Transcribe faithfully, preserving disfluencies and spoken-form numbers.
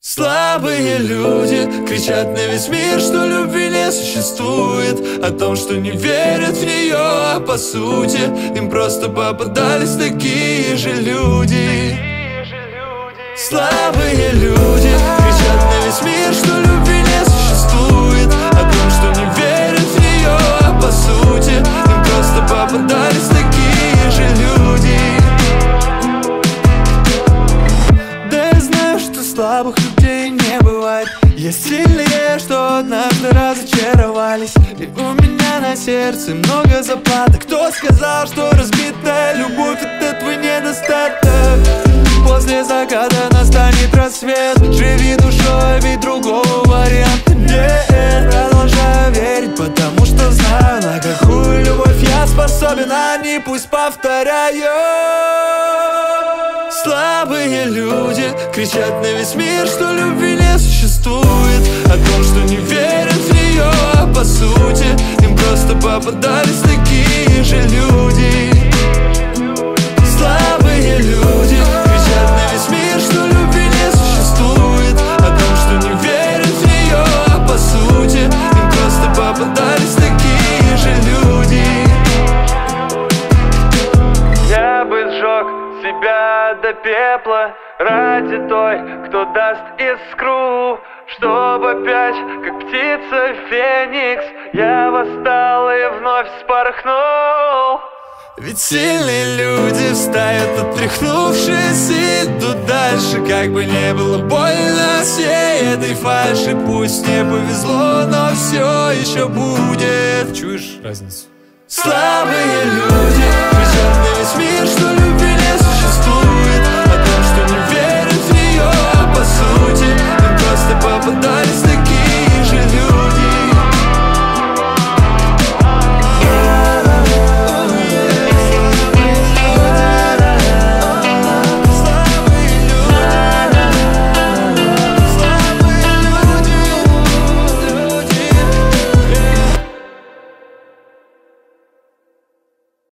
Слабые люди кричат на весь мир, что любви не существует, о том, что не верят в нее, а по сути им просто попадались такие же люди. Слабые люди кричат на весь мир, что любви не существует, о том, что не верят в нее, а по сути им просто попадались такие же люди. Да я знаю, что слабых людей не бывает. Есть сильнее, что однажды разочаровались. И у меня на сердце много заплаток. Кто сказал, что разбитая любовь — это твой недостаток? После заката настанет рассвет. Живи душой, ведь другого варианта нет. Продолжаю верить, потому что знаю, на какую любовь я способен, они пусть повторяют. Слабые люди кричат на весь мир, что любви не существует, о том, что не верят в нее, а по сути им просто попадались такие же люди. Слабые люди кричат на весь мир, что любви не существует, о том, что не верят в нее, а по сути им просто попадались такие же люди. Я бы сжег себя до пепла ради той, кто даст искру, чтобы опять, как птица феникс, я восстал и вновь вспорхнул. Ведь сильные люди встают, отряхнувшись, и идут дальше, как бы не было больно всей этой фальши. Пусть не повезло, но все еще будет. Чуешь разницу? Слабые люди кричат на весь мир, что любви не существует,